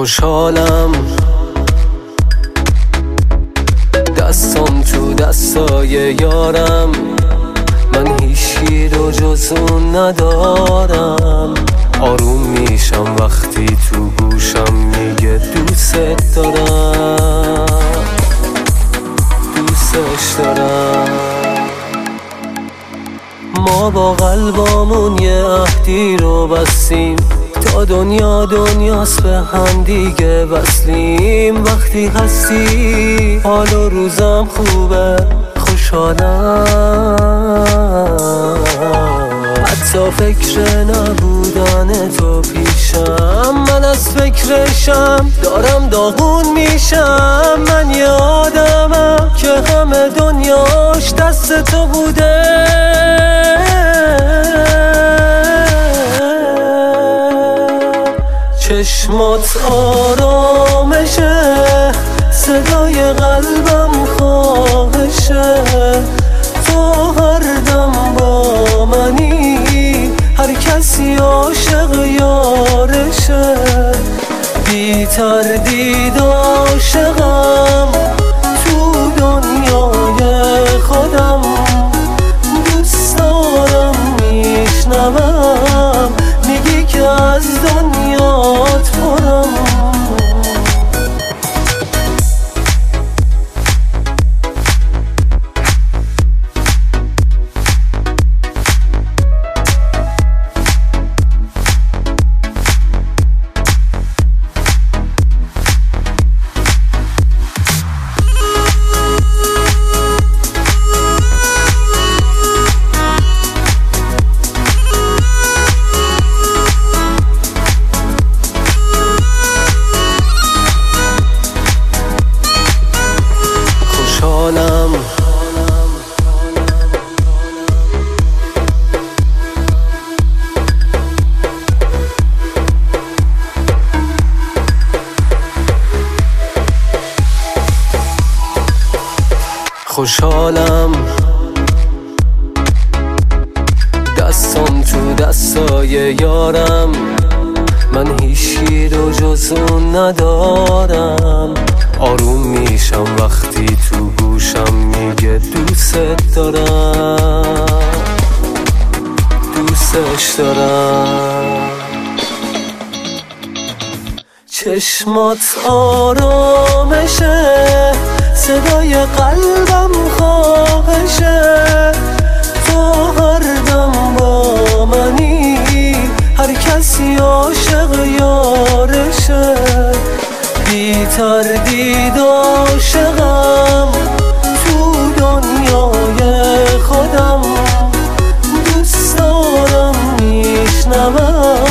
خوشحالم دستم تو دستای یارم، من هیچی رو جز اون ندارم. آروم میشم وقتی تو گوشم میگه دوست دارم، دوستش دارم. ما با قلبامون یه عهدی رو بستیم، تا دنیاست به هم دیگه وصلیم. وقتی هستی حال و روزم خوبه، خوشحالم. حتی فکر نبودن تو پیشم، من از فکرشم دارم داغون میشم. من یه آدمم که همه دنیاش دست تو بوده. چشمات آرامشه، صدای قلبم خواهشه. تو هر دم با منی، هر کسی عاشق یارشه. بی تردید عاشقم تو دنیای خودم. دوست دارم میشنوم میگی که از دنیات پرم. خوشحالم دستم تو دستای یارم، من هیچی رو جز اون ندارم. آروم میشم وقتی تو گوشم میگه دوست دارم، دوستش دارم. چشمات آرامشه، صدای قلبم خواهشه. تو هر دم با منی، هر کسی عاشق یارشه. بی تردید عاشقم تو دنیای خودم. دوست دارم میشنوم